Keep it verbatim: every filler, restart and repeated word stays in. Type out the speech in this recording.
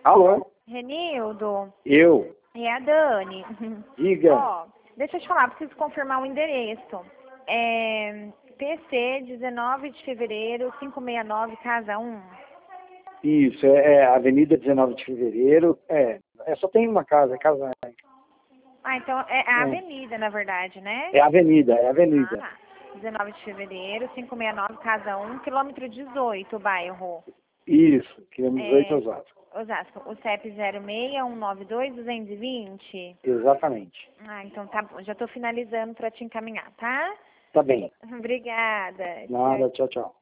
Alô? Renildo, Eu? é a Dani. Diga. Ó, deixa eu te falar, preciso confirmar o endereço. É P C, dezenove de fevereiro, quinhentos e sessenta e nove, casa um. Isso, é, é Avenida dezenove de Fevereiro. É, é, só tem uma casa, é casa. Ah, então é a É, avenida, na verdade, né? é Avenida, é Avenida. Ah, dezenove de fevereiro, quinhentos e sessenta e nove, casa um, quilômetro dezoito, o bairro. Isso, quilômetro dezoito É, Osasco. Osasco, o C E P zero seis um nove dois, duzentos e vinte. Exatamente. Ah, então tá bom, já tô finalizando para te encaminhar, tá? Tá bem. Obrigada. Tchau. Nada, tchau, tchau.